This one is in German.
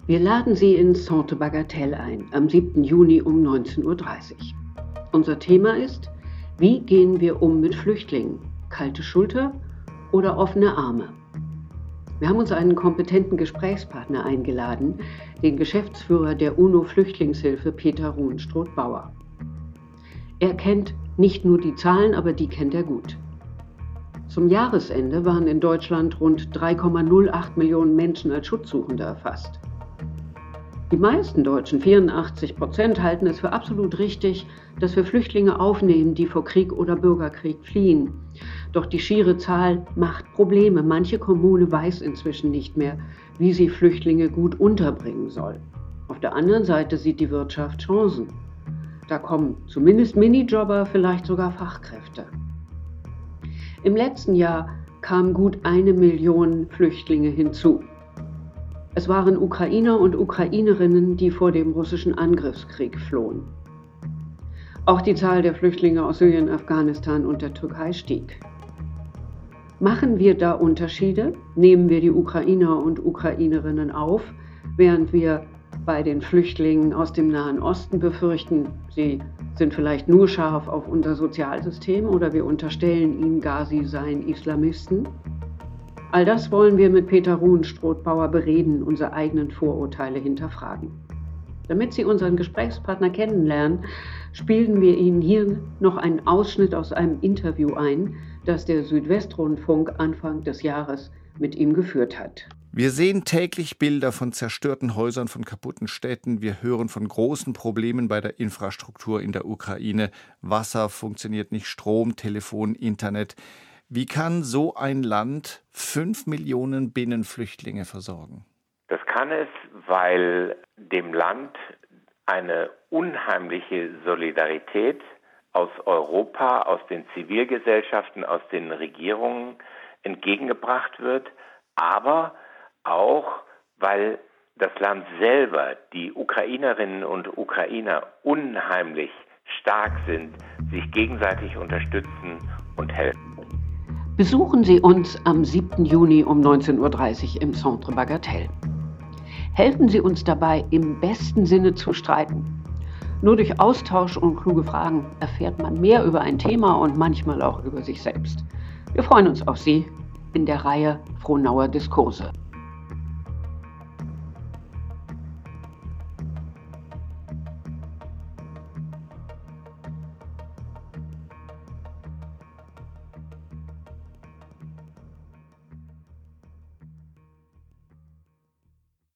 Wir laden Sie ins Centre Bagatelle ein, am 7. Juni um 19:30 Uhr. Unser Thema ist: Wie gehen wir um mit Flüchtlingen? Kalte Schulter oder offene Arme? Wir haben uns einen kompetenten Gesprächspartner eingeladen, den Geschäftsführer der UNO-Flüchtlingshilfe, Peter Ruhenstroth-Bauer. Er kennt nicht nur die Zahlen, aber die kennt er gut. Zum Jahresende waren in Deutschland rund 3,08 Millionen Menschen als Schutzsuchende erfasst. Die meisten Deutschen, 84%, halten es für absolut richtig, dass wir Flüchtlinge aufnehmen, die vor Krieg oder Bürgerkrieg fliehen. Doch die schiere Zahl macht Probleme. Manche Kommune weiß inzwischen nicht mehr, wie sie Flüchtlinge gut unterbringen soll. Auf der anderen Seite sieht die Wirtschaft Chancen. Da kommen zumindest Minijobber, vielleicht sogar Fachkräfte. Im letzten Jahr kamen gut 1 Million Flüchtlinge hinzu. Es waren Ukrainer und Ukrainerinnen, die vor dem russischen Angriffskrieg flohen. Auch die Zahl der Flüchtlinge aus Syrien, Afghanistan und der Türkei stieg. Machen wir da Unterschiede? Nehmen wir die Ukrainer und Ukrainerinnen auf, während wir bei den Flüchtlingen aus dem Nahen Osten befürchten, sie sind vielleicht nur scharf auf unser Sozialsystem, oder wir unterstellen ihnen gar, sie seien Islamisten? All das wollen wir mit Peter Ruhenstroth-Bauer bereden, unsere eigenen Vorurteile hinterfragen. Damit Sie unseren Gesprächspartner kennenlernen, spielen wir Ihnen hier noch einen Ausschnitt aus einem Interview ein, das der Südwestrundfunk Anfang des Jahres mit ihm geführt hat. Wir sehen täglich Bilder von zerstörten Häusern, von kaputten Städten. Wir hören von großen Problemen bei der Infrastruktur in der Ukraine. Wasser funktioniert nicht, Strom, Telefon, Internet. Wie kann so ein Land 5 Millionen Binnenflüchtlinge versorgen? Das kann es, weil dem Land eine unheimliche Solidarität aus Europa, aus den Zivilgesellschaften, aus den Regierungen entgegengebracht wird, aber auch, weil das Land selber, die Ukrainerinnen und Ukrainer, unheimlich stark sind, sich gegenseitig unterstützen und helfen. Besuchen Sie uns am 7. Juni um 19:30 Uhr im Centre Bagatelle. Helfen Sie uns dabei, im besten Sinne zu streiten. Nur durch Austausch und kluge Fragen erfährt man mehr über ein Thema und manchmal auch über sich selbst. Wir freuen uns auf Sie in der Reihe Frohnauer Diskurse.